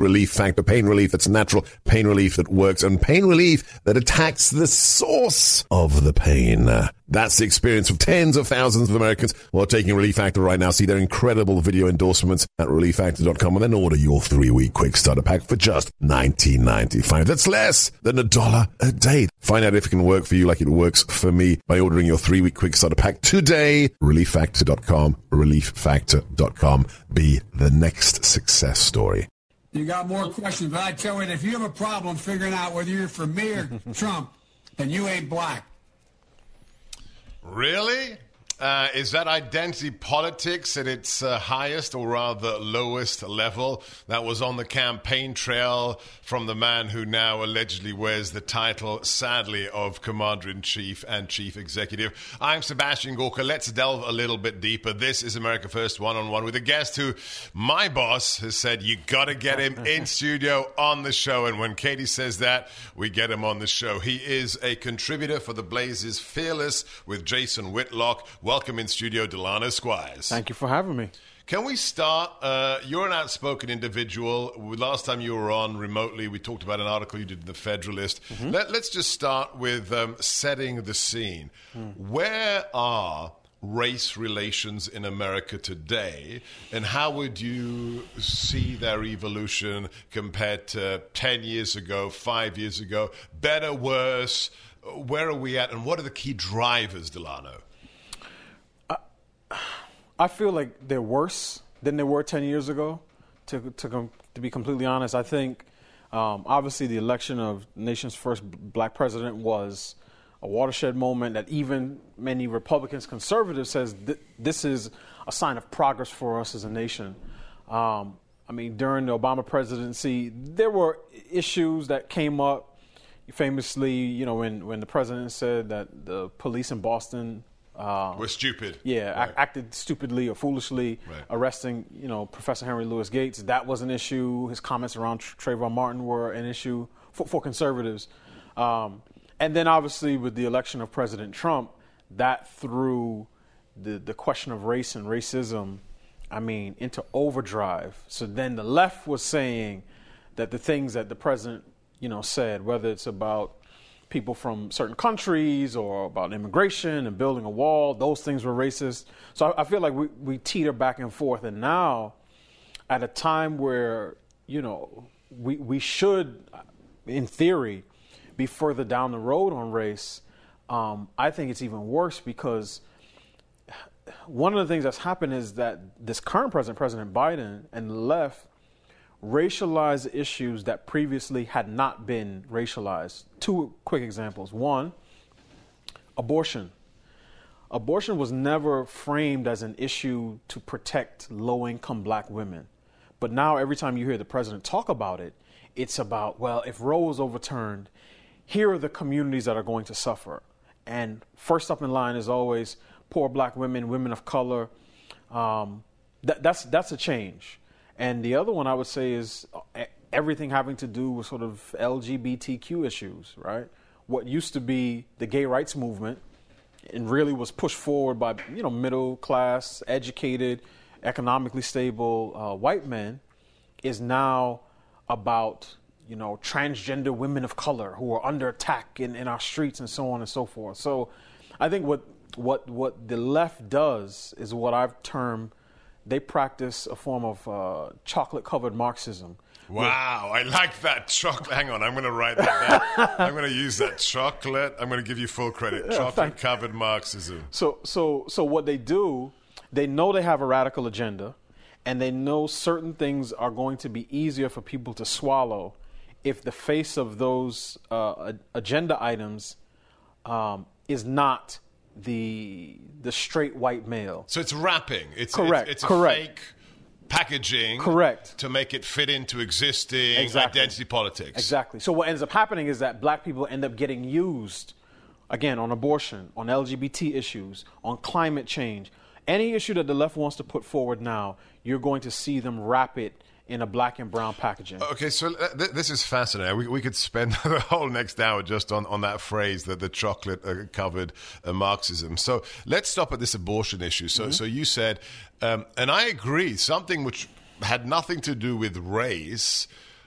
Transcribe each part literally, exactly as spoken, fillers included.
Relief Factor. Pain relief that's natural, pain relief that works, and pain relief that attacks the source of the pain. That's the experience of tens of thousands of Americans who are taking Relief Factor right now. See their incredible video endorsements at relief factor dot com and then order your three-week quick starter pack for just nineteen ninety-five. That's less than a dollar a day. Find out if it can work for you like it works for me by ordering your three-week quick starter pack today. relief factor dot com. relief factor dot com. Be the next success story. You got more questions, but I tell you, if you have a problem figuring out whether you're for me or Trump, then you ain't black. Really? Uh, is that identity politics at its uh, highest or rather lowest level? That was on the campaign trail from the man who now allegedly wears the title, sadly, of Commander-in-Chief and Chief Executive. I'm Sebastian Gorka. Let's delve a little bit deeper. This is America First One-on-One with a guest who my boss has said you got to get him in studio on the show. And when Katie says that, we get him on the show. He is a contributor for The Blaze's Fearless with Jason Whitlock. Welcome in studio, Delano Squires. Thank you for having me. Can we start? Uh, you're an outspoken individual. Last time you were on remotely, we talked about an article you did in The Federalist. Mm-hmm. Let, let's just start with um, setting the scene. Mm. Where are race relations in America today, and how would you see their evolution compared to ten years ago, five years ago? Better, worse? Where are we at, and what are the key drivers, Delano? I feel like they're worse than they were ten years ago, to to, to be completely honest. I think, um, obviously, the election of the nation's first black president was a watershed moment that even many Republicans, conservatives, says th- this is a sign of progress for us as a nation. Um, I mean, during the Obama presidency, there were issues that came up. Famously, you know, when, when the president said that the police in Boston Uh, We're stupid. Yeah, right. act, acted stupidly or foolishly, right. arresting, you know, Professor Henry Louis Gates. That was an issue. His comments around Tr- Trayvon Martin were an issue for, for conservatives. Um, and then, obviously, with the election of President Trump, that threw the, the question of race and racism, I mean, into overdrive. So then the left was saying that the things that the president, you know, said, whether it's about people from certain countries or about immigration and building a wall, those things were racist. So I, I feel like we, we teeter back and forth. And now, at a time where, you know, we, we should, in theory, be further down the road on race, um, I think it's even worse because one of the things that's happened is that this current president, President Biden, and the left racialize issues that previously had not been racialized. Two quick examples. One, abortion. Abortion was never framed as an issue to protect low-income black women. But now every time you hear the president talk about it, it's about, well, if Roe was overturned, here are the communities that are going to suffer. And first up in line is always poor black women, women of color. Um, that, that's that's a change. And the other one I would say is everything having to do with sort of L G B T Q issues, right? What used to be the gay rights movement and really was pushed forward by, you know, middle class, educated, economically stable uh, white men is now about, you know, transgender women of color who are under attack in, in our streets and so on and so forth. So I think what what what the left does is what I've termed, they practice a form of uh, chocolate-covered Marxism. Wow, I like that. Chocolate. Hang on, I'm going to write that down. I'm going to use that. Chocolate. I'm going to give you full credit. Yeah, chocolate-covered Marxism. So, so, so what they do, they know they have a radical agenda, and they know certain things are going to be easier for people to swallow if the face of those uh, agenda items um, is not the the straight white male. So it's wrapping. It's correct. It's, it's a correct. fake packaging. Correct. To make it fit into existing exactly. identity politics. Exactly. So what ends up happening is that black people end up getting used, again, on abortion, on L G B T issues, on climate change. Any issue that the left wants to put forward now, you're going to see them wrap it in a black and brown packaging. Okay, so th- this is fascinating. We, we could spend the whole next hour just on, on that phrase, that the chocolate-covered uh, uh, Marxism. So let's stop at this abortion issue. So, mm-hmm. so you said, um, and I agree, something which had nothing to do with race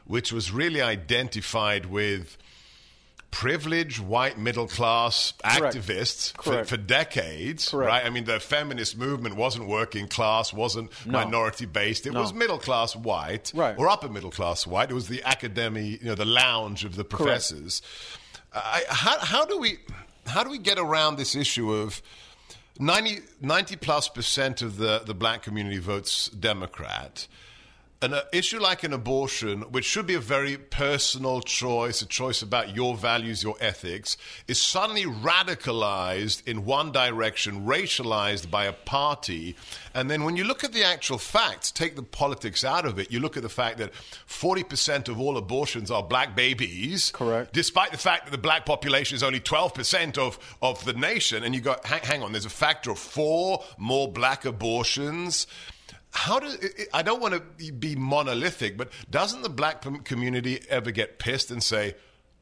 which was really identified with privileged white middle class Correct. activists Correct. For, for decades, Correct. right? I mean, the feminist movement wasn't working class, wasn't No. minority based. It No. was middle class white, Right. or upper middle class white. It was the academy, you know, the lounge of the professors. I, how, how do we how do we get around this issue of ninety, ninety plus percent of the, the black community votes Democrat? An uh, issue like an abortion, which should be a very personal choice, a choice about your values, your ethics, is suddenly radicalized in one direction, racialized by a party. And then when you look at the actual facts, take the politics out of it, you look at the fact that forty percent of all abortions are black babies. Correct. Despite the fact that the black population is only twelve percent of, of the nation. And you go, hang, hang on, there's a factor of four more black abortions. How do I don't want to be monolithic, but doesn't the black community ever get pissed and say,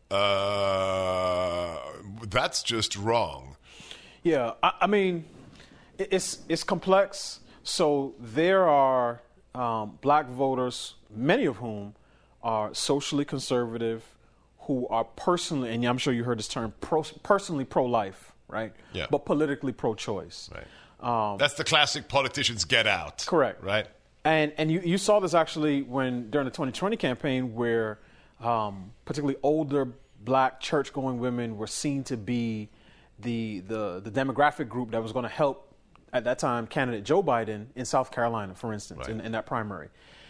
uh, that's just wrong? Yeah, I, I mean, it- it's it's complex. So there are um, black voters, many of whom are socially conservative, who are personally, and I'm sure you heard this term, pro, personally pro-life, right? Yeah. But politically pro-choice. Right. Um, That's the classic politicians get out. Correct. Right? And and you, you saw this actually when during the twenty twenty campaign where um, particularly older black church-going women were seen to be the the, the demographic group that was going to help, at that time, candidate Joe Biden in South Carolina, for instance, Right. in, in that primary.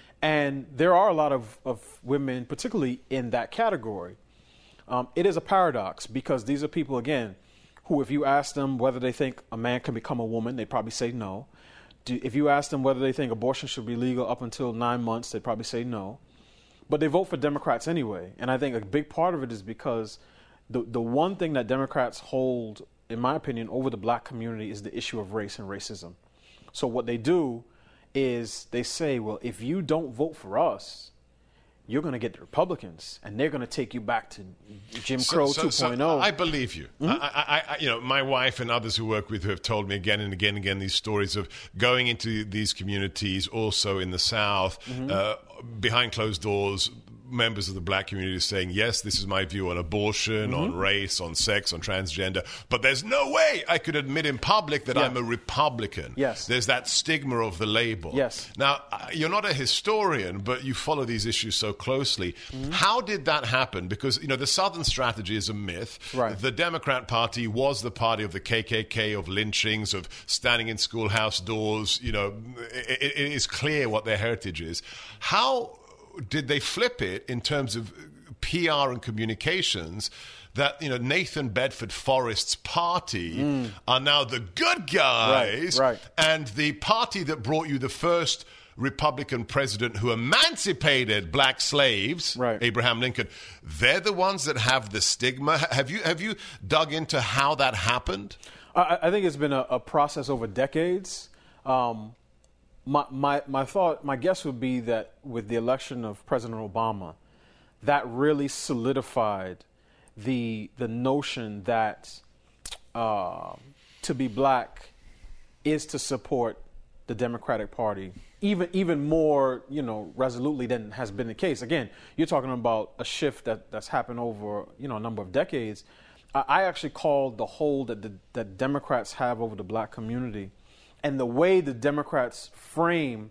And there are a lot of, of women, particularly in that category. Um, it is a paradox because these are people, again, who, if you ask them whether they think a man can become a woman, they'd probably say no. Do, if you ask them whether they think abortion should be legal up until nine months, they'd probably say no. But they vote for Democrats anyway. And I think a big part of it is because the, the one thing that Democrats hold, in my opinion, over the black community is the issue of race and racism. So what they do is they say, well, if you don't vote for us, you're going to get the Republicans, and they're going to take you back to Jim Crow so, so, two point oh. So I believe you. Mm-hmm. I, I, I, you know, my wife and others who work with her have told me again and again and again these stories of going into these communities, also in the South, mm-hmm. uh, behind closed doors, members of the black community saying, yes, this is my view on abortion, mm-hmm. on race, on sex, on transgender, but there's no way I could admit in public that yeah. I'm a Republican. Yes. There's that stigma of the label. Yes. Now, you're not a historian, but you follow these issues so closely. Mm-hmm. How did that happen? Because, you know, the Southern strategy is a myth. Right. The Democrat Party was the party of the K K K, of lynchings, of standing in schoolhouse doors. You know, it, it is clear what their heritage is. How did they flip it in terms of P R and communications that, you know, Nathan Bedford Forrest's party mm. are now the good guys, right, right. and the party that brought you the first Republican president who emancipated black slaves, right. Abraham Lincoln, they're the ones that have the stigma. Have you have you dug into how that happened? I, I think it's been a, a process over decades. Um, My, my my thought, my guess would be that with the election of President Obama, that really solidified the the notion that uh, to be black is to support the Democratic Party, even even more, you know, resolutely than has been the case. Again, you're talking about a shift that, that's happened over, you know, a number of decades. I, I actually called the hold that the that Democrats have over the black community, and the way the Democrats frame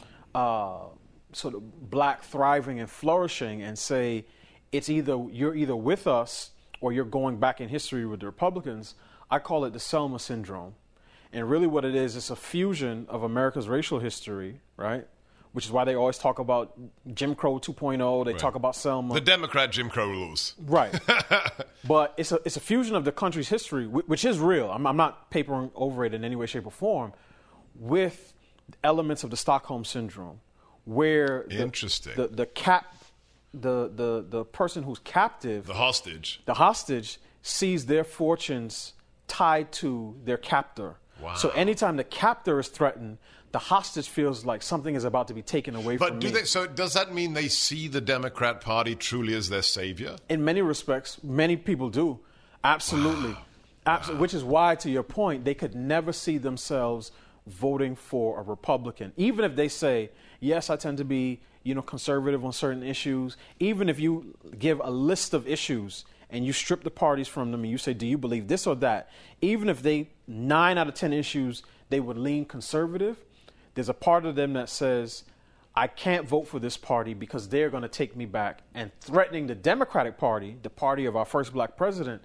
uh, sort of black thriving and flourishing and say it's either you're either with us or you're going back in history with the Republicans, I call it the Selma syndrome. And really what it is, it's a fusion of America's racial history, right? Which is why they always talk about Jim Crow two point oh. They right. talk about Selma. The Democrat Jim Crow rules. Right. But it's a, it's a fusion of the country's history, which is real. I'm, I'm not papering over it in any way, shape, or form, with elements of the Stockholm Syndrome, where the, Interesting. the, the, cap, the, the, the person who's captive, The hostage. the hostage, sees their fortunes tied to their captor. Wow. So anytime the captor is threatened, the hostage feels like something is about to be taken away But from do me. they? So does that mean they see the Democrat Party truly as their savior? In many respects, many people do. Absolutely. Wow. Absol- wow. Which is why, to your point, they could never see themselves voting for a Republican. Even if they say, yes, I tend to be, you know, conservative on certain issues, even if you give a list of issues and you strip the parties from them and you say, do you believe this or that? Even if they, nine out of ten issues, they would lean conservative, there's a part of them that says, I can't vote for this party because they're going to take me back. And threatening the Democratic Party, the party of our first black president,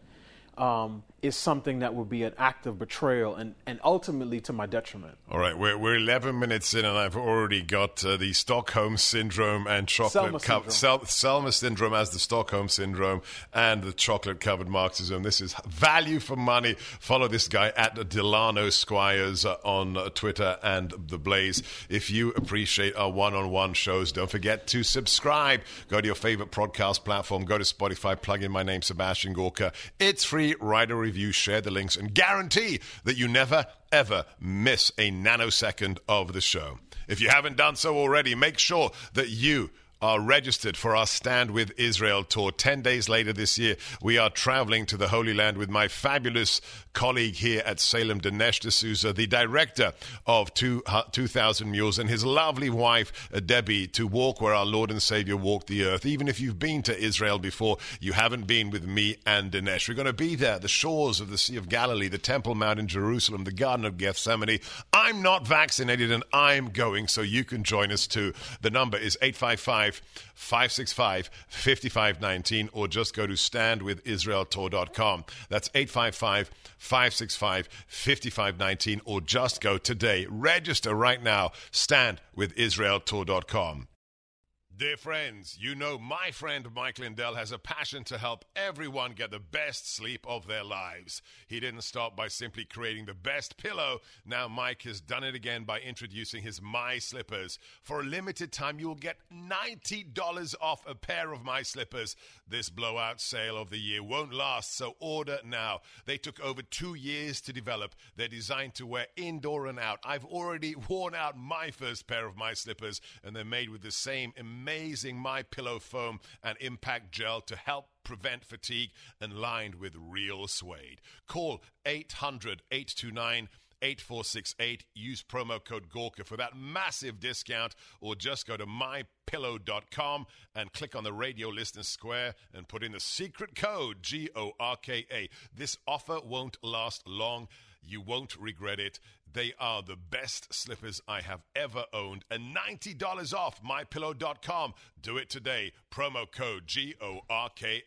um, is something that would be an act of betrayal and, and ultimately to my detriment. All right, we're, we're eleven minutes in and I've already got uh, the Stockholm Syndrome and chocolate Selma co- syndrome. Sel- Selma Syndrome as the Stockholm Syndrome and the chocolate-covered Marxism. This is value for money. Follow this guy at Delano Squires uh, on uh, Twitter and The Blaze. If you appreciate our one-on-one shows, don't forget to subscribe. Go to your favorite podcast platform. Go to Spotify. Plug in my name, Sebastian Gorka. It's free. Write a review, share the links, and guarantee that you never, ever miss a nanosecond of the show. If you haven't done so already, make sure that you are registered for our Stand With Israel tour. Ten days later this year, we are traveling to the Holy Land with my fabulous colleague here at Salem, Dinesh D'Souza, the director of two, uh, two thousand Mules, and his lovely wife, uh, Debbie, to walk where our Lord and Savior walked the earth. Even if you've been to Israel before, you haven't been with me and Dinesh. We're going to be there, the shores of the Sea of Galilee, the Temple Mount in Jerusalem, the Garden of Gethsemane. I'm not vaccinated and I'm going, so you can join us too. The number is eight five five, five six five, five five one nine or just go to stand with israel tour dot com. That's eight five five, five six five, five five one nine or just go today. Register right now, stand with israel tour dot com. Dear friends, you know my friend Mike Lindell has a passion to help everyone get the best sleep of their lives. He didn't stop by simply creating the best pillow. Now Mike has done it again by introducing his My Slippers. For a limited time, you'll get ninety dollars off a pair of My Slippers. This blowout sale of the year won't last, so order now. They took over two years to develop. They're designed to wear indoor and out. I've already worn out my first pair of My Slippers, and they're made with the same amazing Amazing My Pillow foam and impact gel to help prevent fatigue and lined with real suede. Call eight hundred, eight two nine, eight four six eight. Use promo code Gorka for that massive discount, or just go to my pillow dot com and click on the radio listener square and put in the secret code G O R K A. This offer won't last long. You won't regret it. They are the best slippers I have ever owned. And ninety dollars off my pillow dot com. Do it today. Promo code G O R K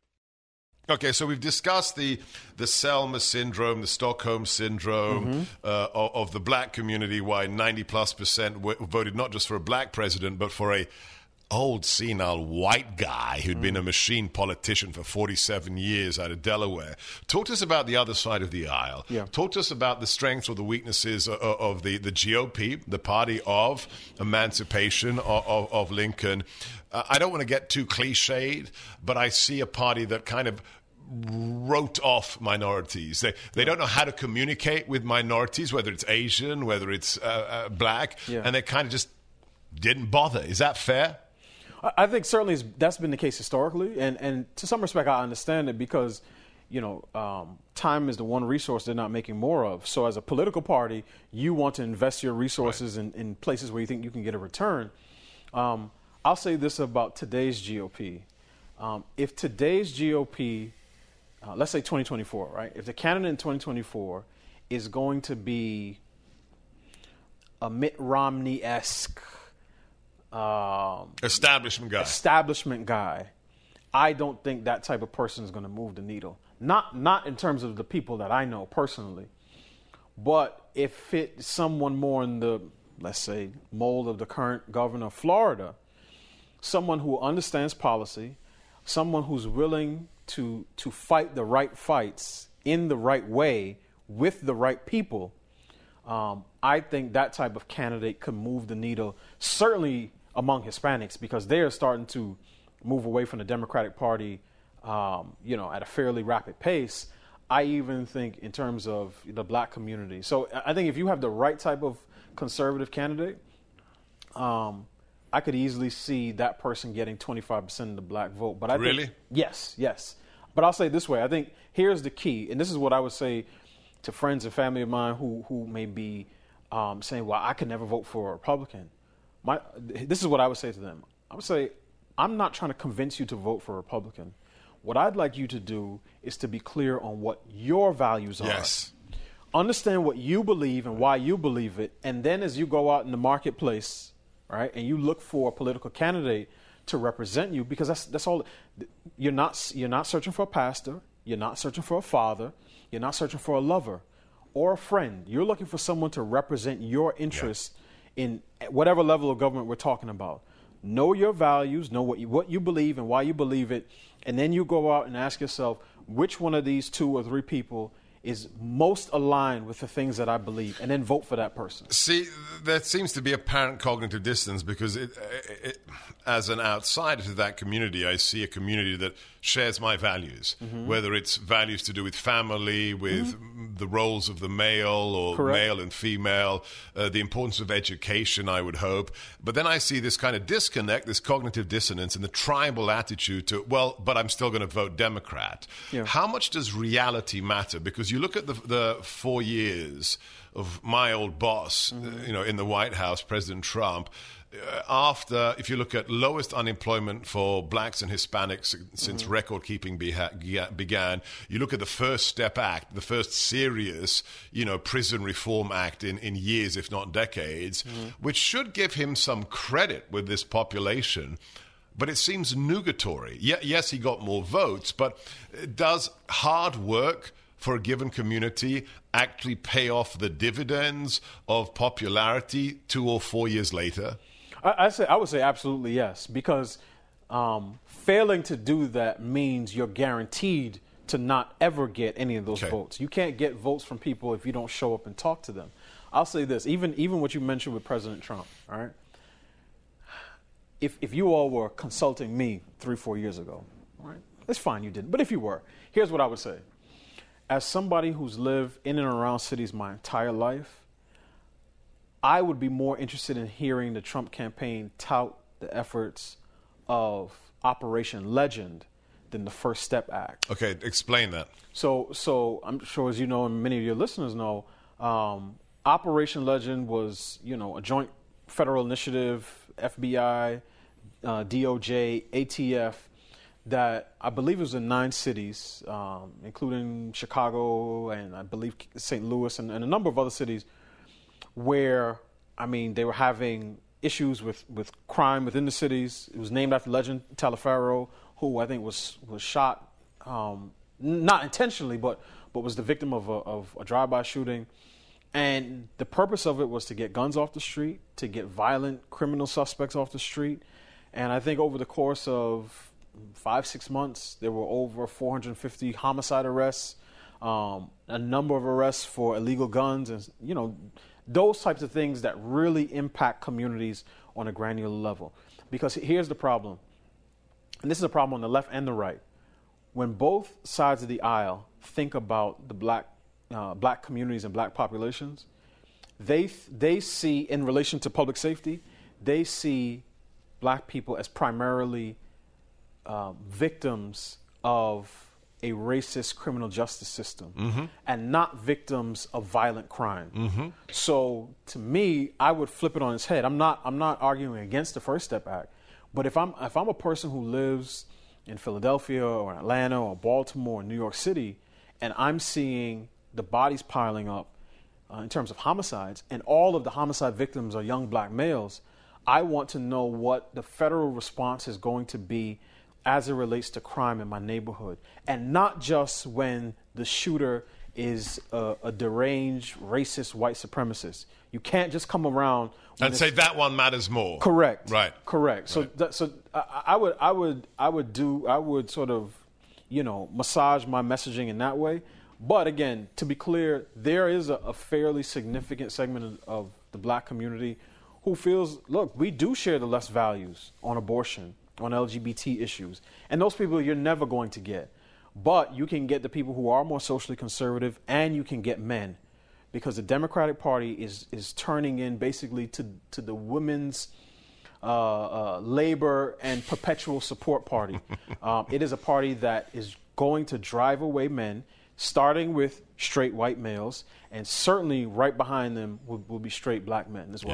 A. Okay, so we've discussed the the Selma syndrome, the Stockholm syndrome mm-hmm. uh, of, of the black community, why ninety plus percent w- voted not just for a black president, but for a old senile white guy who'd mm. been a machine politician for forty-seven years out of Delaware. Talk to us about the other side of the aisle. Yeah. Talk to us about the strengths or the weaknesses of, of the, the G O P, the party of emancipation of, of, of Lincoln. Uh, I don't want to get too cliched, but I see a party that kind of wrote off minorities. They they yeah. don't know how to communicate with minorities, whether it's Asian, whether it's uh, uh, black, yeah. and they kind of just didn't bother. Is that fair? I think certainly that's been the case historically, and, and to some respect I understand it because, you know, um, time is the one resource they're not making more of. So as a political party, you want to invest your resources right. in, in places where you think you can get a return. Um, I'll say this about today's G O P. Um, if today's G O P, uh, let's say twenty twenty-four, right? If the candidate in twenty twenty-four is going to be a Mitt Romney-esque Um, establishment guy. Establishment guy. I don't think that type of person is going to move the needle. Not not in terms of the people that I know personally, but if it's someone more in the, let's say, mold of the current governor of Florida, someone who understands policy, someone who's willing to to fight the right fights in the right way with the right people, um, I think that type of candidate could move the needle, certainly among Hispanics, because they are starting to move away from the Democratic Party, um, you know, at a fairly rapid pace. I even think in terms of the black community. So I think if you have the right type of conservative candidate, um, I could easily see that person getting twenty-five percent of the black vote. But I really? think, yes, yes. But I'll say it this way. I think here's the key, and this is what I would say to friends and family of mine who, who may be um, saying, well, I could never vote for a Republican. my this is what I would say to them. I would say, I'm not trying to convince you to vote for a Republican. What I'd like you to do is to be clear on what your values are. Yes. Understand what you believe and why you believe it, and then as you go out in the marketplace, right, and you look for a political candidate to represent you, because that's that's all. You're not you're not searching for a pastor, you're not searching for a father, you're not searching for a lover or a friend. You're looking for someone to represent your interests yeah. in whatever level of government we're talking about. Know your values, know what you, what you believe and why you believe it, and then you go out and ask yourself, which one of these two or three people is most aligned with the things that I believe, and then vote for that person. See, there seems to be apparent cognitive dissonance because it, it, as an outsider to that community, I see a community that shares my values, mm-hmm. whether it's values to do with family, with mm-hmm. the roles of the male or Correct. male and female, uh, the importance of education, I would hope. But then I see this kind of disconnect, this cognitive dissonance, and the tribal attitude to, well, but I'm still going to vote Democrat. Yeah. How much does reality matter? Because you look at the, the four years of my old boss, mm-hmm. you know, in the White House, President Trump, uh, after, if you look at lowest unemployment for blacks and Hispanics since mm-hmm. record-keeping beha- began, you look at the First Step Act, the first serious, you know, prison reform act in, in years, if not decades, mm-hmm. which should give him some credit with this population. But it seems nugatory. Ye- yes, he got more votes, but does hard work for a given community actually pay off the dividends of popularity two or four years later? I, I say I would say absolutely yes, because um, failing to do that means you're guaranteed to not ever get any of those okay. votes. You can't get votes from people if you don't show up and talk to them. I'll say this, even even what you mentioned with President Trump, all right? If if you all were consulting me three, four years ago, all right, it's fine you didn't, but if you were, here's what I would say. As somebody who's lived in and around cities my entire life, I would be more interested in hearing the Trump campaign tout the efforts of Operation Legend than the First Step Act. Okay, explain that. So, so I'm sure, as you know, and many of your listeners know, um, Operation Legend was, you know, a joint federal initiative, F B I, uh, D O J, A T F, that I believe it was in nine cities, um, including Chicago and I believe Saint Louis and, and a number of other cities where, I mean, they were having issues with, with crime within the cities. It was named after Legend Taliaferro, who I think was was shot, um, not intentionally, but but was the victim of a, of a drive-by shooting. And the purpose of it was to get guns off the street, to get violent criminal suspects off the street. And I think over the course of five, six months, there were over four hundred fifty homicide arrests, um, a number of arrests for illegal guns, and, you know, those types of things that really impact communities on a granular level. Because here's the problem, and this is a problem on the left and the right. When both sides of the aisle think about the black uh, black communities and black populations, they they see, in relation to public safety, they see black people as primarily Uh, victims of a racist criminal justice system, mm-hmm. and not victims of violent crime. Mm-hmm. So to me, I would flip it on its head. I'm not I'm not arguing against the First Step Act, but if I'm if I'm a person who lives in Philadelphia or Atlanta or Baltimore or New York City, and I'm seeing the bodies piling up uh, in terms of homicides, and all of the homicide victims are young black males, I want to know what the federal response is going to be as it relates to crime in my neighborhood, and not just when the shooter is a, a deranged, racist, white supremacist. You can't just come around and say that one matters more. Correct. Right. Correct. So, right. That, so I, I would, I would, I would do, I would sort of, you know, massage my messaging in that way. But again, to be clear, there is a, a fairly significant segment of, of the black community who feels, look, we do share the less values on abortion, on L G B T issues. And those people you're never going to get. But you can get the people who are more socially conservative, and you can get men. Because the Democratic Party is is turning in basically to, to the women's uh, uh, labor and perpetual support party. um, it is a party that is going to drive away men, starting with straight white males, and certainly right behind them will, will be straight black men as well. Yeah.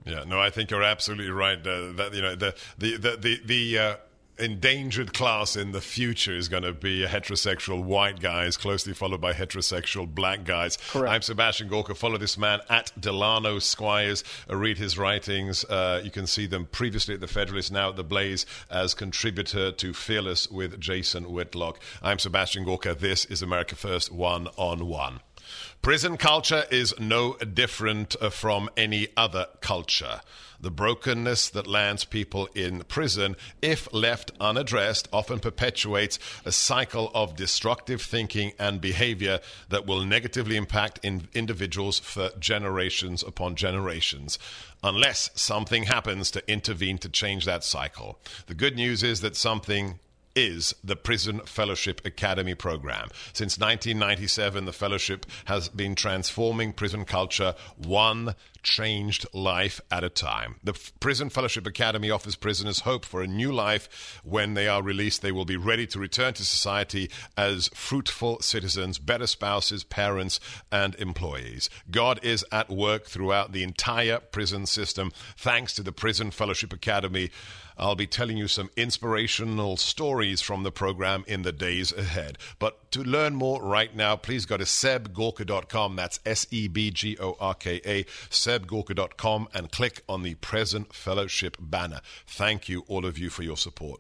Yeah, no, I think you're absolutely right. Uh, that you know the the the the, the uh, endangered class in the future is going to be heterosexual white guys, closely followed by heterosexual black guys. Correct. I'm Sebastian Gorka. Follow this man at Delano Squires. Uh, read his writings. Uh, you can see them previously at The Federalist, now at The Blaze, as contributor to Fearless with Jason Whitlock. I'm Sebastian Gorka. This is America First One on One. Prison culture is no different from any other culture. The brokenness that lands people in prison, if left unaddressed, often perpetuates a cycle of destructive thinking and behavior that will negatively impact in individuals for generations upon generations, unless something happens to intervene to change that cycle. The good news is that something is the Prison Fellowship Academy program. Since nineteen ninety-seven, the fellowship has been transforming prison culture one changed life at a time. The F- Prison Fellowship Academy offers prisoners hope for a new life. When they are released, they will be ready to return to society as fruitful citizens, better spouses, parents, and employees. God is at work throughout the entire prison system. Thanks to the Prison Fellowship Academy, I'll be telling you some inspirational stories from the program in the days ahead. But to learn more right now, please go to seb gorka dot com. That's S E B G O R K A, seb gorka dot com, and click on the Prison Fellowship banner. Thank you, all of you, for your support.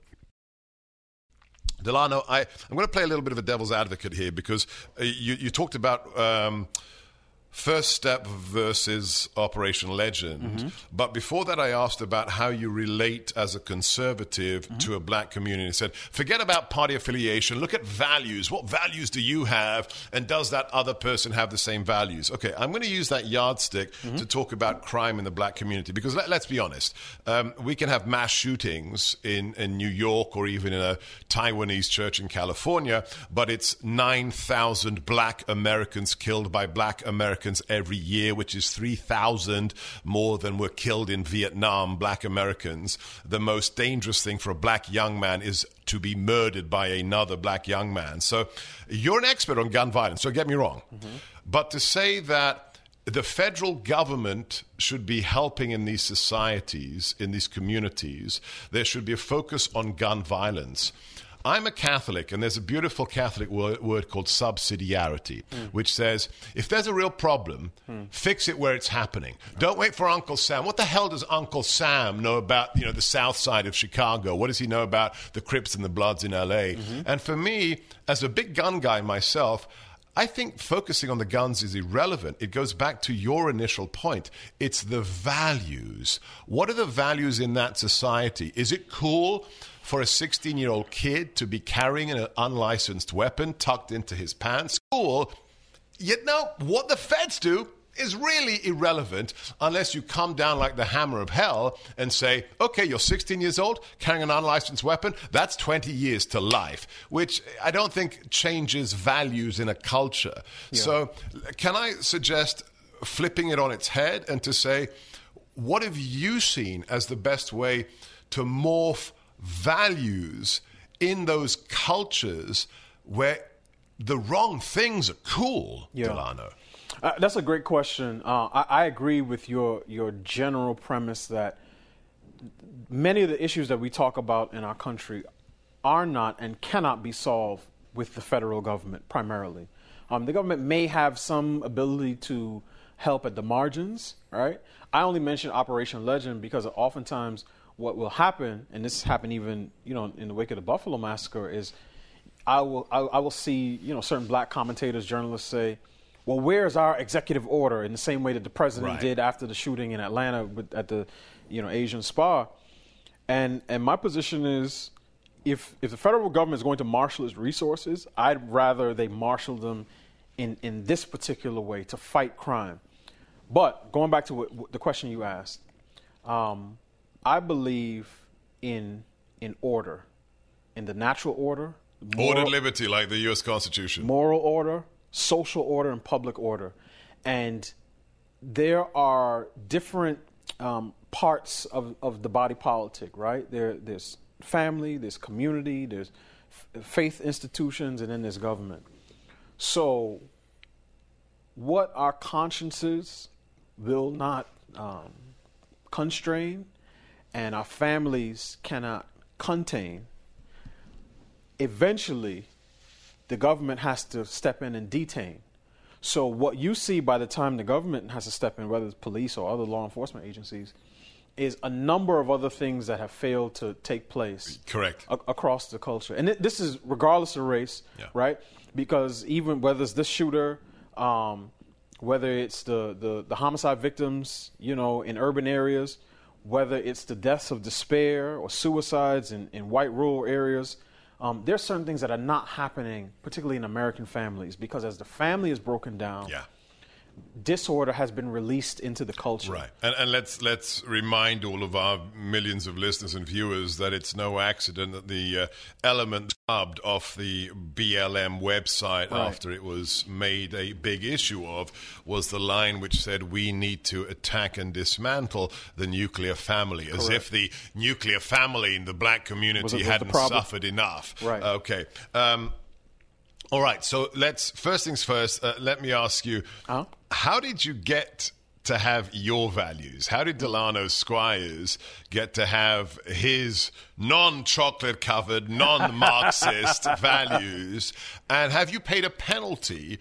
Delano, I, I'm going to play a little bit of a devil's advocate here, because uh, you, you talked about Um, First Step versus Operation Legend. Mm-hmm. But before that, I asked about how you relate as a conservative mm-hmm. to a black community. I said, forget about party affiliation. Look at values. What values do you have? And does that other person have the same values? Okay, I'm going to use that yardstick mm-hmm. to talk about crime in the black community. Because let, let's be honest, um, we can have mass shootings in, in New York or even in a Taiwanese church in California, but it's nine thousand black Americans killed by black Americans every year, which is three thousand more than were killed in Vietnam, black Americans. The most dangerous thing for a black young man is to be murdered by another black young man. So you're an expert on gun violence, so get me wrong. Mm-hmm. But to say that the federal government should be helping in these societies, in these communities, there should be a focus on gun violence. I'm a Catholic, and there's a beautiful Catholic word, word called subsidiarity, mm. which says, if there's a real problem, mm. fix it where it's happening. Don't wait for Uncle Sam. What the hell does Uncle Sam know about, you know, the south side of Chicago? What does he know about the Crips and the Bloods in L A? Mm-hmm. And for me, as a big gun guy myself, I think focusing on the guns is irrelevant. It goes back to your initial point. It's the values. What are the values in that society? Is it cool for a sixteen-year-old kid to be carrying an unlicensed weapon tucked into his pants? Cool. Yet no, what the feds do is really irrelevant unless you come down like the hammer of hell and say, okay, you're sixteen years old, carrying an unlicensed weapon, that's twenty years to life, which I don't think changes values in a culture. Yeah. So can I suggest flipping it on its head and to say, what have you seen as the best way to morph values in those cultures where the wrong things are cool, yeah. Delano? Uh, that's a great question. Uh, I, I agree with your your general premise that many of the issues that we talk about in our country are not and cannot be solved with the federal government primarily. Um, the government may have some ability to help at the margins, right? I only mention Operation Legend because oftentimes what will happen, and this happened even, you know, in the wake of the Buffalo massacre, is I will I, I will see, you know, certain black commentators, journalists say, well, where's our executive order, in the same way that the president right. did after the shooting in Atlanta with, at the, you know, Asian spa. And and my position is, if if the federal government is going to marshal its resources, I'd rather they marshal them in, in this particular way to fight crime. But going back to what, the question you asked, um, I believe in in order, in the natural order. Moral, order and liberty, like the U S Constitution. Moral order, social order, and public order. And there are different um, parts of, of the body politic, right? There, there's family, there's community, there's f- faith institutions, and then there's government. So what our consciences will not um, constrain and our families cannot contain, eventually the government has to step in and detain. So what you see by the time the government has to step in, whether it's police or other law enforcement agencies, is a number of other things that have failed to take place. Correct. A- across the culture. And it, this is regardless of race, yeah. right? Because even whether it's this shooter, um, whether it's the, the, the homicide victims, you know, in urban areas, whether it's the deaths of despair or suicides in, in white rural areas, Um, there's certain things that are not happening, particularly in American families, because as the family is broken down, yeah. disorder has been released into the culture. Right. And, and let's let's remind all of our millions of listeners and viewers that it's no accident that the uh, element dubbed off the B L M website Right. after it was made a big issue of was the line which said we need to attack and dismantle the nuclear family, as Correct. if the nuclear family in the black community Was it- was the hadn't problem. suffered enough. Right. Okay. Um, all right. So let's first things first. Uh, let me ask you: Uh-huh. How did you get to have your values? How did Delano Squires get to have his non-chocolate covered, non-Marxist values? And have you paid a penalty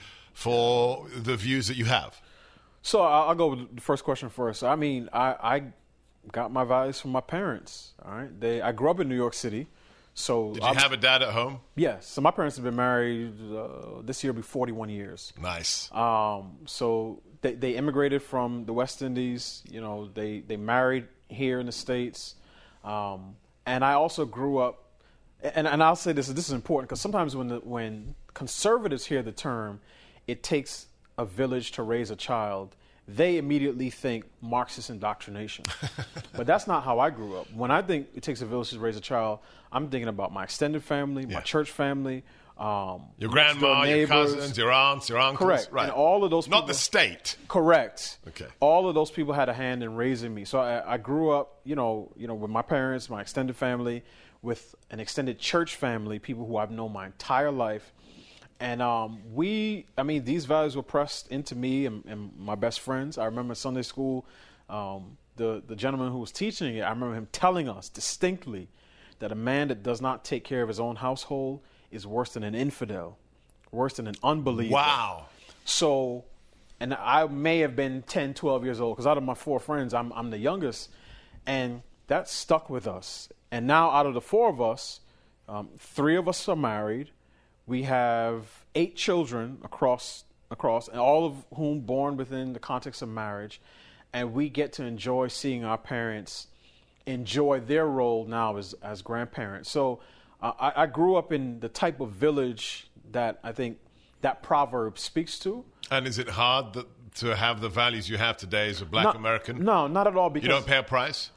for the views that you have? So I'll, I'll go with the first question first. I mean, I, I got my values from my parents. All right, they. I grew up in New York City, so Did you I'm- have a dad at home? Yes. So my parents have been married. Uh, this year will be forty-one years. Nice. Um, so they, they immigrated from the West Indies. You know, they, they married here in the States. Um, and I also grew up, and, and I'll say this, this is important, because sometimes when the, when conservatives hear the term, it takes a village to raise a child, they immediately think Marxist indoctrination. But that's not how I grew up. When I think it takes a village to raise a child, I'm thinking about my extended family, Yeah. my church family, um, Your next door grandma, your neighbors. cousins, your aunts, your uncles. Correct. Right. And all of those Not people- the state. Correct. Okay. All of those people had a hand in raising me. So I, I grew up, you know, you know, with my parents, my extended family, with an extended church family, people who I've known my entire life. And um, we, I mean, these values were pressed into me and, and my best friends. I remember Sunday school, um, the, the gentleman who was teaching it, I remember him telling us distinctly that a man that does not take care of his own household is worse than an infidel, worse than an unbeliever. Wow. So, and I may have been ten, twelve years old, because out of my four friends, I'm, I'm the youngest. And that stuck with us. And now out of the four of us, um, three of us are married. We have eight children across, across, and all of whom born within the context of marriage. And we get to enjoy seeing our parents enjoy their role now as, as grandparents. So uh, I, I grew up in the type of village that I think that proverb speaks to. And is it hard that, to have the values you have today as a black Not- American? No, not at all. Because You don't pay a price?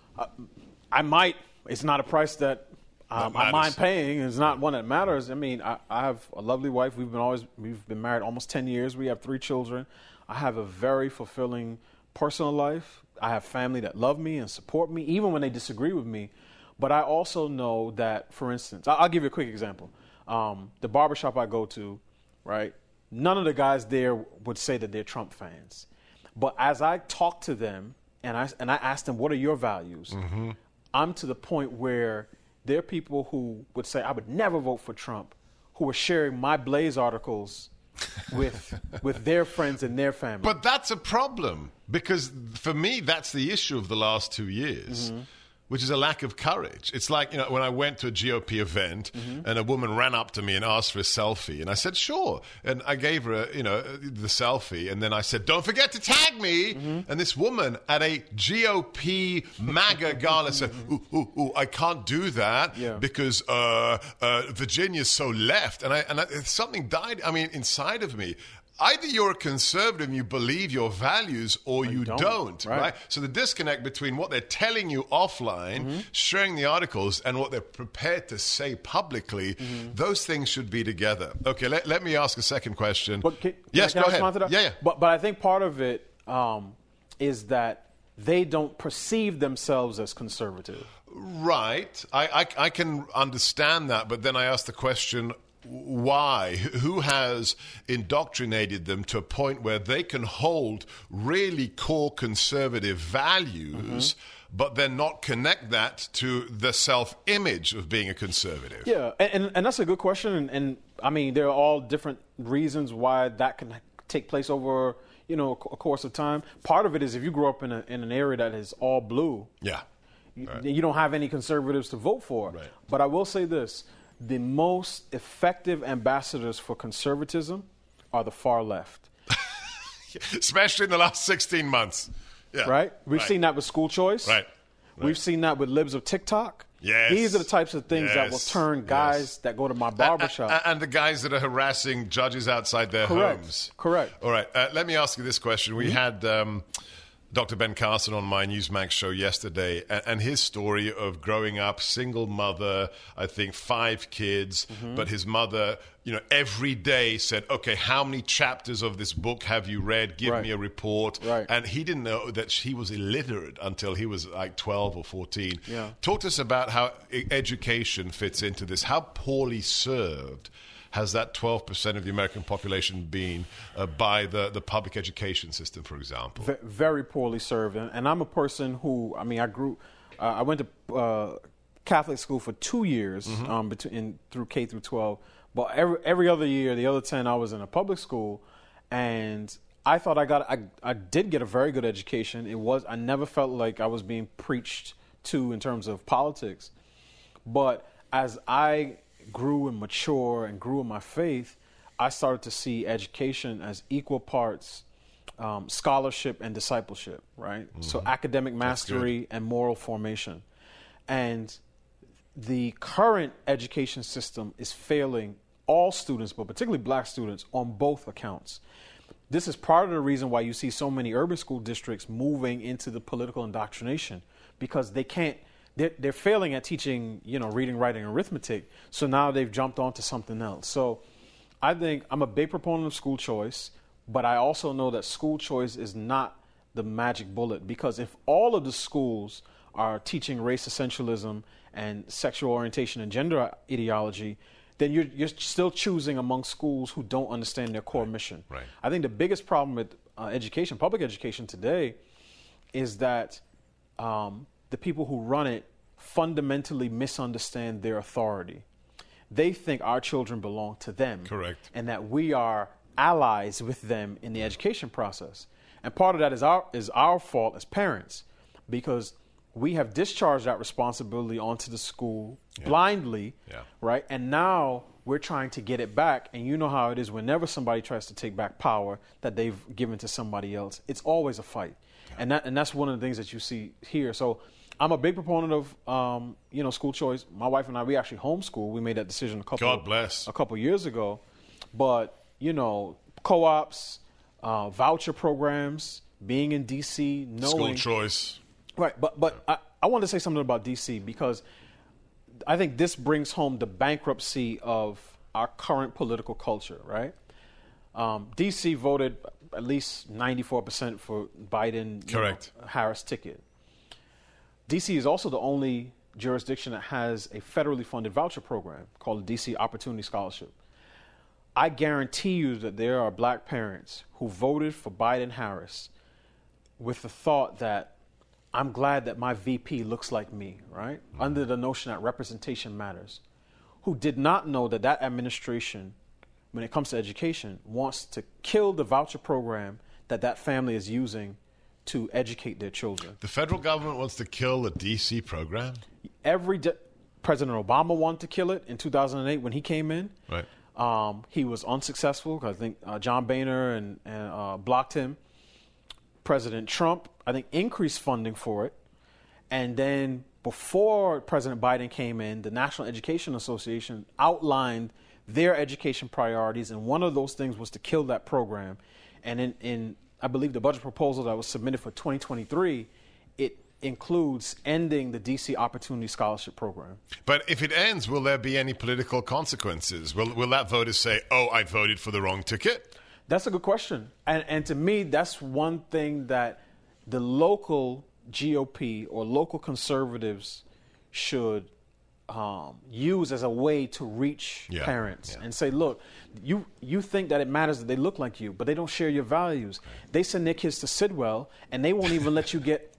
I might. It's not a price that um, That I matters. mind paying. It's not one that matters. I mean, I, I have a lovely wife. We've been always we've been married almost ten years. We have three children. I have a very fulfilling personal life. I have family that love me and support me, even when they disagree with me. But I also know that, for instance, I- I'll give you a quick example. Um, the barbershop I go to, right? None of the guys there would say that they're Trump fans. But as I talk to them and I and I ask them, what are your values? Mm-hmm. I'm to the point where there are people who would say, I would never vote for Trump, who are sharing my Blaze articles with with their friends and their family. But that's a problem, because for me, that's the issue of the last two years, Mm-hmm. which is a lack of courage. It's like, you know, when I went to a G O P event Mm-hmm. and a woman ran up to me and asked for a selfie, and I said, sure. And I gave her, a, you know, the selfie, and then I said, don't forget to tag me. Mm-hmm. And this woman at a G O P MAGA gala said, ooh, ooh, ooh, I can't do that Yeah. because uh, uh, Virginia's so left. And, I, and I, something died, I mean, inside of me. Either you're a conservative and you believe your values, or you don't, don't, right. right? So the disconnect between what they're telling you offline, Mm-hmm. sharing the articles, and what they're prepared to say publicly, Mm-hmm. those things should be together. Okay, let, let me ask a second question. But can, yes, can go I ahead. respond to that? Yeah, yeah. But, but I think part of it um, is that they don't perceive themselves as conservative. Right. I, I, I can understand that, but then I ask the question, why? Who has indoctrinated them to a point where they can hold really core conservative values, but then not connect that to the self-image of being a conservative? Yeah, and, and, and that's a good question. And, and I mean, there are all different reasons why that can take place over, you know, a course of time. Part of it is if you grow up in, a, in an area that is all blue, yeah, you, right. you don't have any conservatives to vote for. Right. But I will say this, the most effective ambassadors for conservatism are the far left. Especially in the last sixteen months. Yeah. Right? We've right. seen that with school choice. Right. right. We've seen that with libs of TikTok. Yes. These are the types of things yes. that will turn guys yes. that go to my barbershop. And, and the guys that are harassing judges outside their Correct. homes. Correct. All right. Uh, let me ask you this question. We mm-hmm. had um, Doctor Ben Carson on my Newsmax show yesterday, and, and his story of growing up, single mother, I think five kids, mm-hmm. but his mother, you know, every day said, okay, how many chapters of this book have you read? Give right. me a report. Right. And he didn't know that she was illiterate until he was like twelve or fourteen. Yeah. Talk to us about how education fits into this. How poorly served has that twelve percent of the American population been uh, by the, the public education system, for example? V- very poorly served. And, and I'm a person who, I mean, I grew, uh, I went to uh, Catholic school for two years mm-hmm. um, between, in, through K through twelve. But every, every other year, the other ten, I was in a public school. And I thought I got, I, I did get a very good education. It was, I never felt like I was being preached to in terms of politics. But as I grew and mature and grew in my faith, I started to see education as equal parts um, scholarship and discipleship, right? Mm-hmm. So academic mastery and moral formation. And the current education system is failing all students, but particularly black students, on both accounts. This is part of the reason why you see so many urban school districts moving into the political indoctrination, because they can't, they're, they're failing at teaching, you know, reading, writing, and arithmetic. So now they've jumped onto something else. So I think I'm a big proponent of school choice, but I also know that school choice is not the magic bullet, because if all of the schools are teaching race essentialism and sexual orientation and gender ideology, then you're, you're still choosing among schools who don't understand their core mission. Right. I think the biggest problem with uh, education, public education today, is that um, the people who run it fundamentally misunderstand their authority. They think our children belong to them. Correct. And that we are allies with them in the education process. And part of that is our, is our fault as parents, because we have discharged that responsibility onto the school yeah. blindly, yeah. right? And now we're trying to get it back. And you know how it is whenever somebody tries to take back power that they've given to somebody else. It's always a fight. Yeah. And that and that's one of the things that you see here. So I'm a big proponent of, um, you know, school choice. My wife and I, we actually homeschool. We made that decision a couple, God bless. a couple years ago. But, you know, co-ops, uh, voucher programs, being in D C, knowing... School choice. Right, but but I, I want to say something about D C, because I think this brings home the bankruptcy of our current political culture, right? Um, D C voted at least ninety-four percent for Biden, correct, you know, Harris ticket. D C is also the only jurisdiction that has a federally funded voucher program called the D C Opportunity Scholarship. I guarantee you that there are black parents who voted for Biden Harris with the thought that I'm glad that my V P looks like me, right? Mm-hmm. Under the notion that representation matters, who did not know that that administration, when it comes to education, wants to kill the voucher program that that family is using to educate their children. The federal government wants to kill the D C program? Every de- President Obama wanted to kill it in two thousand eight when he came in. Right. Um, he was unsuccessful because I think uh, John Boehner and, and uh, blocked him. President Trump, I think, increased funding for it. And then before President Biden came in, the National Education Association outlined their education priorities, and one of those things was to kill that program. And in, in I believe, the budget proposal that was submitted for twenty twenty-three, it includes ending the D C Opportunity Scholarship Program. But if it ends, will there be any political consequences? Will, will that voter say, oh, I voted for the wrong ticket? That's a good question. And, and to me, that's one thing that the local G O P or local conservatives should um, use as a way to reach yeah, parents yeah. and say, look, you you think that it matters that they look like you, but they don't share your values. Right. They send their kids to Sidwell, and they won't even let you get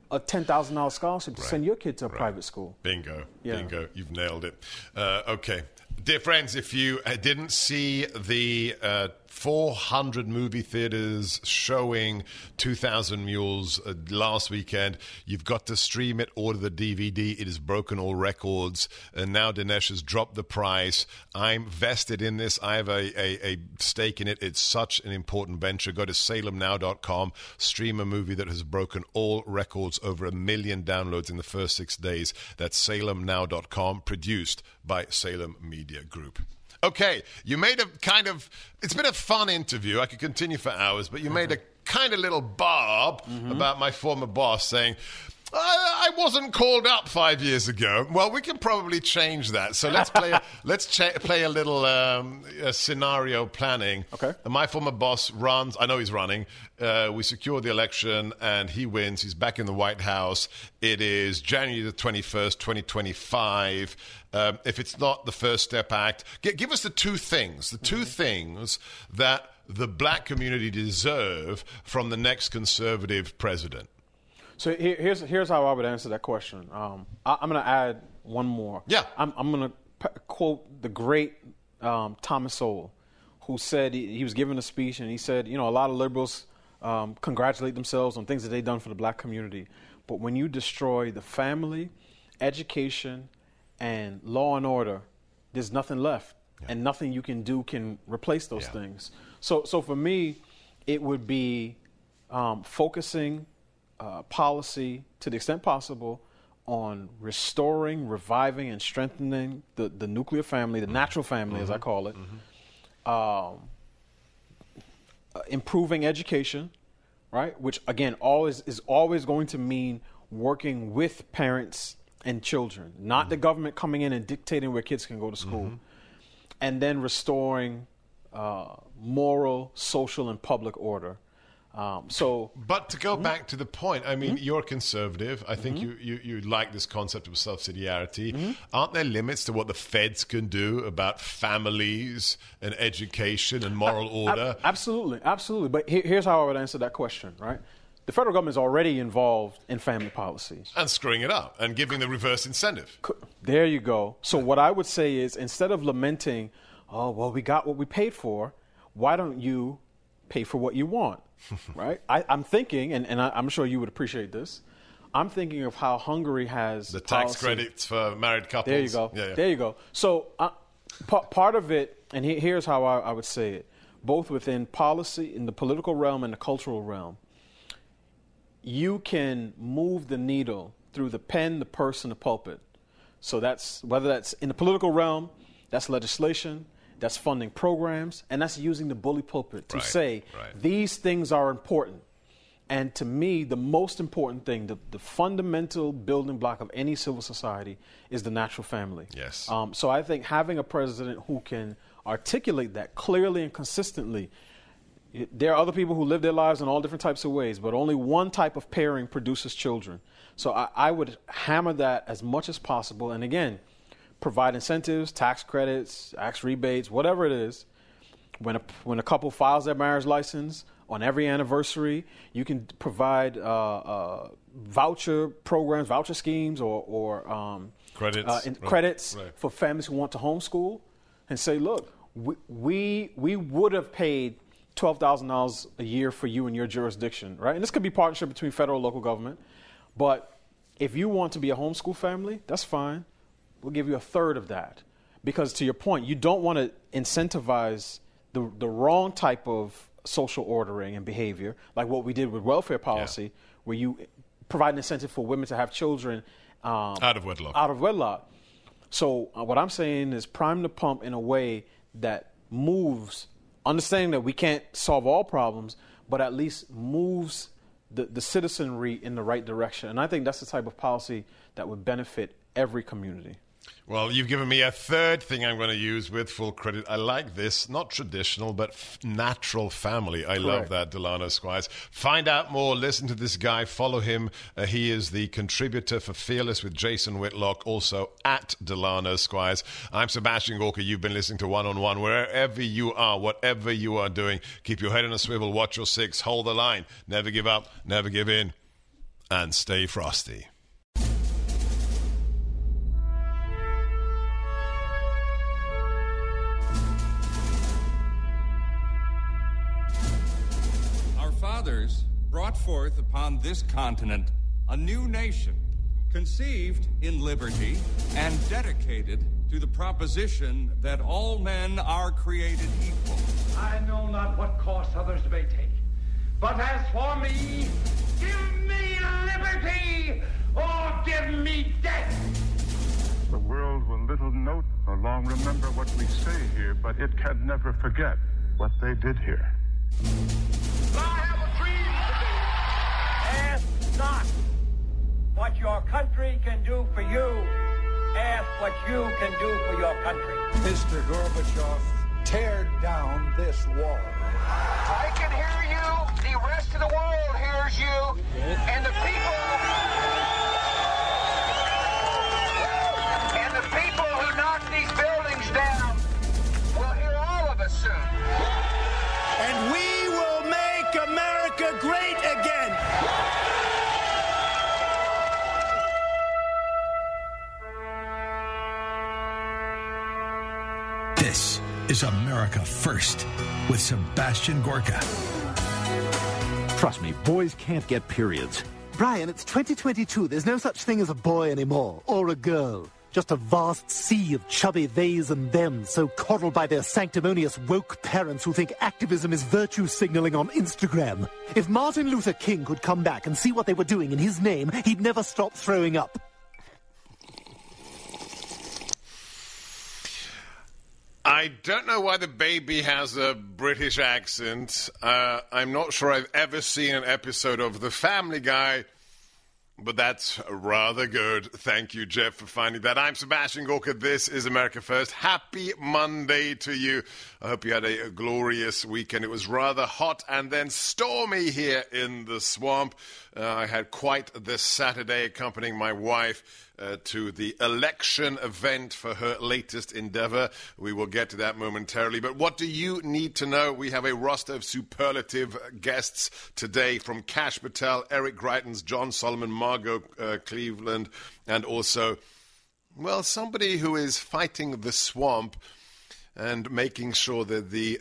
a ten thousand dollars scholarship to Right. send your kid to a Right. private school. Bingo. Yeah. Bingo. You've nailed it. Uh, okay. Dear friends, if you uh, didn't see the uh, four hundred movie theaters showing two thousand Mules uh, last weekend, you've got to stream it, order the D V D. It has broken all records. And now Dinesh has dropped the price. I'm vested in this. I have a, a, a stake in it. It's such an important venture. Go to salem now dot com. Stream a movie that has broken all records, over a million downloads in the first six days. That's salem now dot com, produced by Salem Media Group. Okay, you made a kind of, it's been a fun interview. I could continue for hours, but you made a kind of little barb mm-hmm. about my former boss saying, I, I wasn't called up five years ago. Well, we can probably change that. So let's play. A, let's cha- play a little um, a scenario planning. Okay. My former boss runs. I know he's running. Uh, we secured the election, and he wins. He's back in the White House. It is January the twenty-first, twenty twenty-five. Um, if it's not the First Step Act, g- give us the two things. The two mm-hmm. things that the black community deserve from the next conservative president. So here, here's here's how I would answer that question. Um, I, I'm going to add one more. Yeah. I'm, I'm going to p- quote the great um, Thomas Sowell, who said he, he was giving a speech and he said, you know, a lot of liberals um, congratulate themselves on things that they've done for the black community, but when you destroy the family, education, and law and order, there's nothing left, yeah. and nothing you can do can replace those yeah. things. So, so for me, it would be um, focusing. Uh, policy to the extent possible on restoring, reviving, and strengthening the, the nuclear family, the mm-hmm. natural family, mm-hmm. as I call it, mm-hmm. um, uh, improving education, right? Which again, always is always going to mean working with parents and children, not mm-hmm. the government coming in and dictating where kids can go to school, mm-hmm. and then restoring uh, moral, social, and public order. Um, so, but to go mm-hmm. back to the point, I mean, mm-hmm. you're conservative. I think mm-hmm. you, you, you like this concept of subsidiarity. Mm-hmm. Aren't there limits to what the feds can do about families and education and moral uh, order? Ab- absolutely, absolutely. But he- here's how I would answer that question, right? The federal government is already involved in family policies. And screwing it up and giving the reverse incentive. There you go. So what I would say is, instead of lamenting, oh, well, we got what we paid for, why don't you pay for what you want? Right? I, I'm thinking, and, and I, I'm sure you would appreciate this, I'm thinking of how Hungary has the tax policy. credits for married couples. There you go. Yeah, yeah. There you go. So uh, p- part of it, and he, here's how I, I would say it, both within policy, in the political realm and the cultural realm, you can move the needle through the pen, the purse, and the pulpit. So that's, whether that's in the political realm, that's legislation, that's funding programs, and that's using the bully pulpit to right, say right. these things are important. And to me, the most important thing, the, the fundamental building block of any civil society is the natural family. Yes. Um, so I think having a president who can articulate that clearly and consistently. There are other people who live their lives in all different types of ways, but only one type of pairing produces children. So I, I would hammer that as much as possible. And again, provide incentives, tax credits, tax rebates, whatever it is. When a, when a couple files their marriage license, on every anniversary, you can provide uh, uh, voucher programs, voucher schemes, or, or um, credits, uh, in, right. credits right. for families who want to homeschool, and say, look, we we, we would have paid twelve thousand dollars a year for you in your jurisdiction, right? And this could be partnership between federal and local government. But if you want to be a homeschool family, that's fine. We'll give you a third of that. Because to your point, you don't want to incentivize the the wrong type of social ordering and behavior, like what we did with welfare policy, yeah. where you provide an incentive for women to have children um, out of wedlock. Out of wedlock. So uh, what I'm saying is prime the pump in a way that moves, understanding that we can't solve all problems, but at least moves the, the citizenry in the right direction. And I think that's the type of policy that would benefit every community. Well, you've given me a third thing I'm going to use with full credit. I like this, not traditional, but f- natural family. I Correct. love that, Delano Squires. Find out more. Listen to this guy. Follow him. Uh, he is the contributor for Fearless with Jason Whitlock, also at Delano Squires. I'm Sebastian Gorka. You've been listening to One on One. Wherever you are, whatever you are doing, keep your head on a swivel, watch your six, hold the line, never give up, never give in. and stay frosty. Our fathers brought forth upon this continent a new nation, conceived in liberty and dedicated to the proposition that all men are created equal. I know not what course others may take, but as for me, give me liberty or give me death. The world will little note nor long remember what we say here, but it can never forget what they did here. I have a dream today. Ask not what your country can do for you. Ask what you can do for your country. Mister Gorbachev, tear down this wall. I can hear you. The rest of the world hears you. And the people... And the people who knock these buildings down will hear all of us soon. And we will make America great again. This is America First with Sebastian Gorka. Trust me, boys can't get periods. Brian, it's twenty twenty-two. There's no such thing as a boy anymore, or a girl. Just a vast sea of chubby theys and thems, so coddled by their sanctimonious woke parents who think activism is virtue signaling on Instagram. If Martin Luther King could come back and see what they were doing in his name, he'd never stop throwing up. I don't know why the baby has a British accent. Uh, I'm not sure I've ever seen an episode of The Family Guy, but that's rather good. Thank you, Jeff, for finding that. I'm Sebastian Gorka. This is America First. Happy Monday to you. I hope you had a, a glorious weekend. It was rather hot and then stormy here in the swamp. Uh, I had quite this Saturday accompanying my wife Uh, to the election event for her latest endeavor. We will get to that momentarily. But what do you need to know? We have a roster of superlative guests today, from Kash Patel, Eric Greitens, John Solomon, Margot uh, Cleveland, and also, well, somebody who is fighting the swamp and making sure that the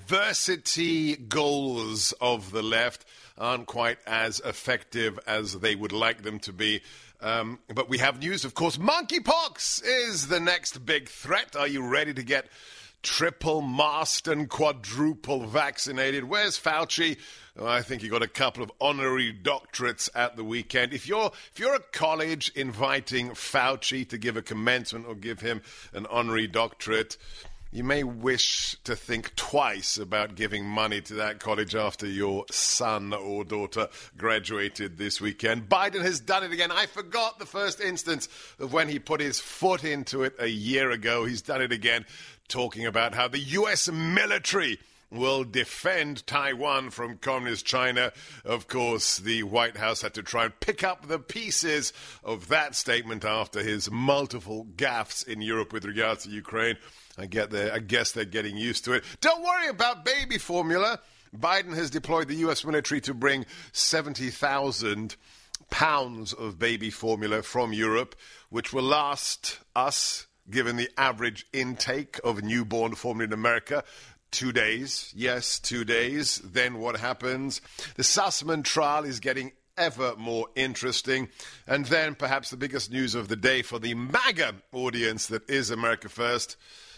diversity goals of the left aren't quite as effective as they would like them to be. Um, but we have news, of course. Monkeypox is the next big threat. Are you ready to get triple, masked, and quadruple vaccinated? Where's Fauci? Oh, I think he got a couple of honorary doctorates at the weekend. If you're if you're a college inviting Fauci to give a commencement or give him an honorary doctorate, you may wish to think twice about giving money to that college after your son or daughter graduated this weekend. Biden has done it again. I forgot the first instance of when he put his foot into it a year ago. He's done it again, talking about how the U S military will defend Taiwan from communist China. Of course, the White House had to try and pick up the pieces of that statement after his multiple gaffes in Europe with regards to Ukraine. I get there. I guess they're getting used to it. Don't worry about baby formula. Biden has deployed the U S military to bring seventy thousand pounds of baby formula from Europe, which will last us, given the average intake of newborn formula in America, two days. Yes, two days. Then what happens? The Sussman trial is getting ever more interesting. And then perhaps the biggest news of the day for the MAGA audience that is America First,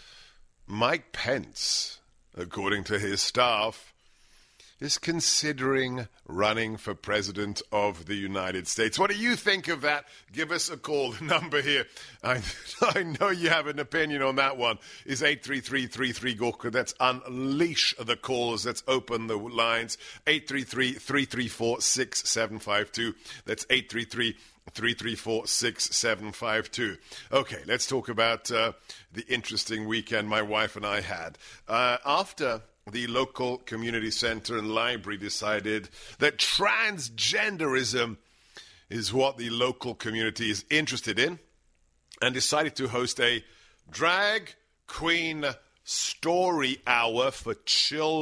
Mike Pence, according to his staff, is considering running for president of the United States. What do you think of that? Give us a call. The number here, I, I know you have an opinion on that one, is eight three three, three three, Gorka. That's unleash the calls. Let's open the lines. eight three three, three three four, six seven five two. That's eight three three, three three four, six seven five two. Okay, let's talk about uh, the interesting weekend my wife and I had. Uh, after the local community center and library decided that transgenderism is what the local community is interested in, and decided to host a drag queen story hour for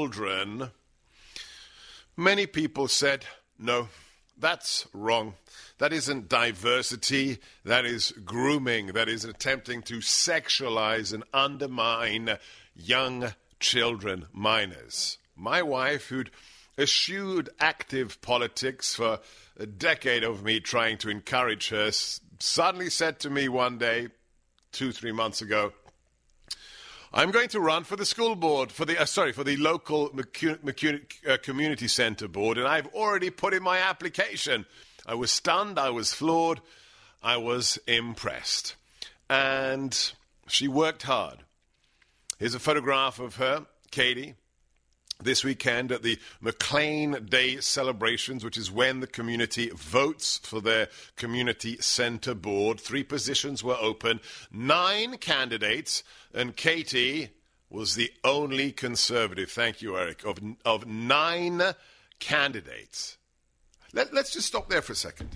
children, many people said, no, that's wrong. That isn't diversity. That is grooming. That is attempting to sexualize and undermine young children, minors. My wife, who'd eschewed active politics for a decade of me trying to encourage her, suddenly said to me one day, two, three months ago, I'm going to run for the school board, for the uh, sorry, for the local McCu- McCu- uh, community center board, and I've already put in my application. I was stunned, I was floored, I was impressed. And she worked hard. Here's a photograph of her, Katie, this weekend at the McLean Day celebrations, which is when the community votes for their community center board. Three positions were open, nine candidates, and Katie was the only conservative, thank you, Eric, of, of nine candidates. Let, let's just stop there for a second.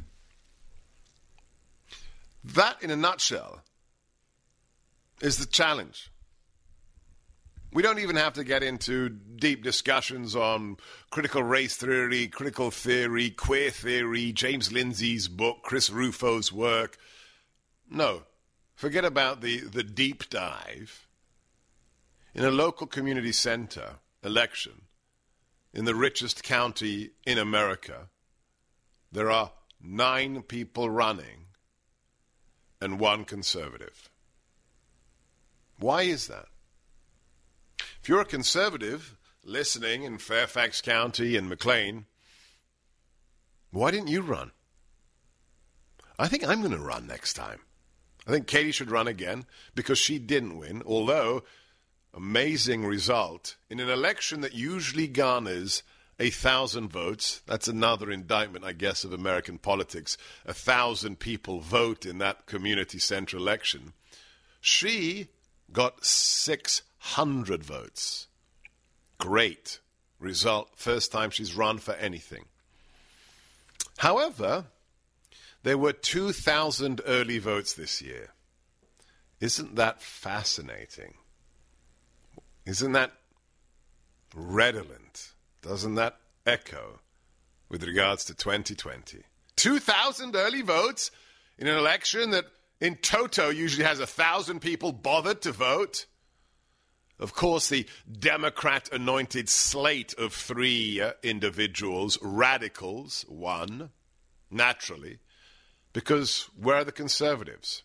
That, in a nutshell, is the challenge. We don't even have to get into deep discussions on critical race theory, critical theory, queer theory, James Lindsay's book, Chris Rufo's work. No, forget about the, the deep dive. In a local community center election, in the richest county in America, there are nine people running and one conservative. Why is that? If you're a conservative listening in Fairfax County and McLean, why didn't you run? I think I'm going to run next time. I think Katie should run again because she didn't win, although amazing result in an election that usually garners a thousand votes. That's another indictment, I guess, of American politics. A thousand people vote in that community center election. She got six hundred votes. Great result. First time she's run for anything. However, there were two thousand early votes this year. Isn't that fascinating? Isn't that redolent? Doesn't that echo with regards to twenty twenty? two thousand early votes in an election that in toto usually has one thousand people bothered to vote. Of course, the Democrat-anointed slate of three uh, individuals, radicals, won, naturally, because where are the conservatives?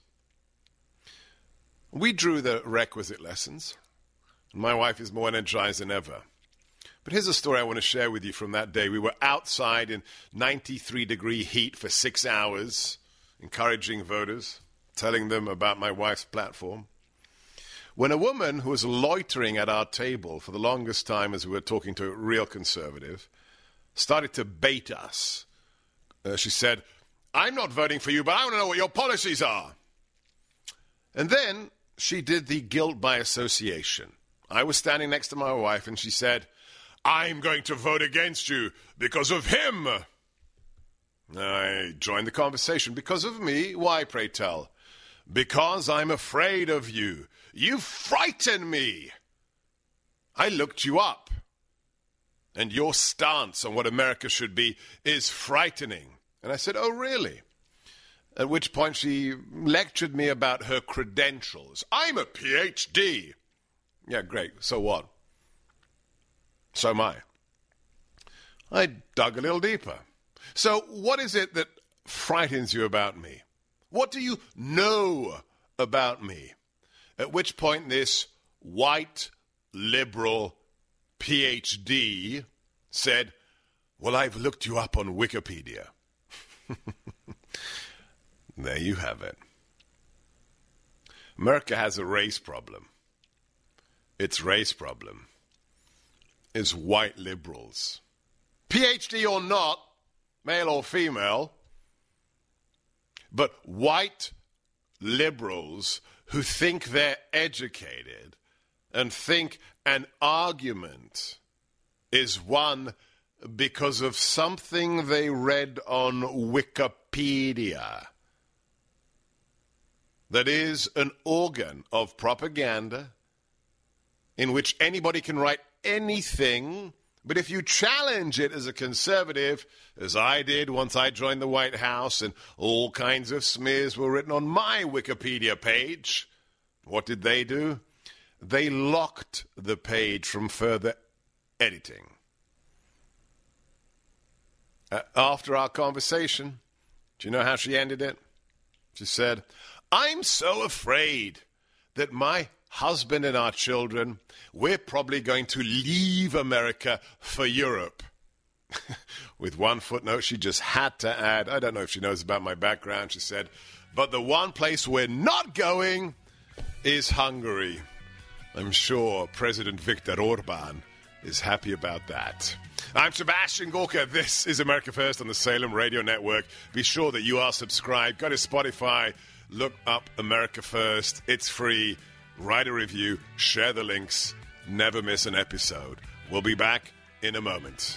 We drew the requisite lessons. My wife is more energized than ever. But here's a story I want to share with you from that day. We were outside in ninety-three degree heat for six hours, encouraging voters, telling them about my wife's platform, when a woman who was loitering at our table for the longest time as we were talking to a real conservative started to bait us. Uh, she said, I'm not voting for you, but I want to know what your policies are. And then she did the guilt by association. I was standing next to my wife and she said, I'm going to vote against you because of him. I joined the conversation. Because of me? Why, pray tell? Because I'm afraid of you. You frighten me. I looked you up. And your stance on what America should be is frightening. And I said, oh, really? At which point she lectured me about her credentials. I'm a P H D. Yeah, great. So what? So am I. I dug a little deeper. So what is it that frightens you about me? What do you know about me? At which point this white liberal P H D said, well, I've looked you up on Wikipedia. There you have it. America has a race problem. Its race problem is white liberals. P H D or not, male or female, but white liberals who think they're educated and think an argument is won because of something they read on Wikipedia. That is an organ of propaganda in which anybody can write anything But if you challenge it as a conservative, as I did once I joined the White House and all kinds of smears were written on my Wikipedia page, what did they do? They locked the page from further editing. Uh, after our conversation, do you know how she ended it? She said, "I'm so afraid that my husband and our children, we're probably going to leave America for Europe." With one footnote, she just had to add, I don't know if she knows about my background, she said, "But the one place we're not going is Hungary." I'm sure President Viktor Orban is happy about that. I'm Sebastian Gorka. This is America First on the Salem Radio Network. Be sure that you are subscribed. Go to Spotify, look up America First. It's free. Write a review, share the links, never miss an episode. We'll be back in a moment.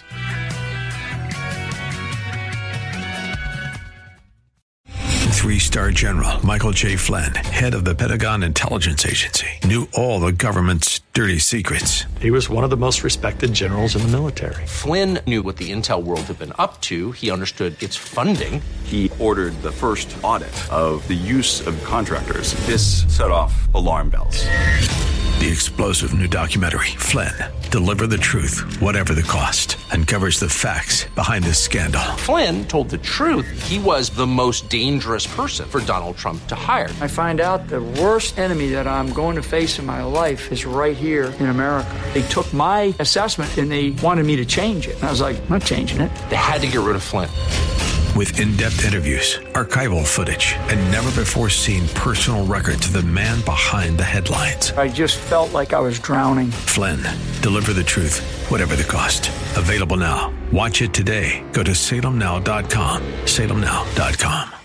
Three-star General Michael J. Flynn, head of the Pentagon Intelligence Agency, knew all the government's dirty secrets. He was one of the most respected generals in the military. Flynn knew what the intel world had been up to. He understood its funding. He ordered the first audit of the use of contractors. This set off alarm bells. The explosive new documentary, Flynn, Deliver the Truth, Whatever the Cost, uncovers the facts behind this scandal. Flynn told the truth. He was the most dangerous person for Donald Trump to hire. I find out the worst enemy that I'm going to face in my life is right here in America. They took my assessment and they wanted me to change it. And I was like, I'm not changing it. They had to get rid of Flynn. With in-depth interviews, archival footage, and never-before-seen personal records of the man behind the headlines. I just felt like I was drowning. Flynn, Deliver the Truth, Whatever the Cost. Available now. Watch it today. Go to salem now dot com. salem now dot com.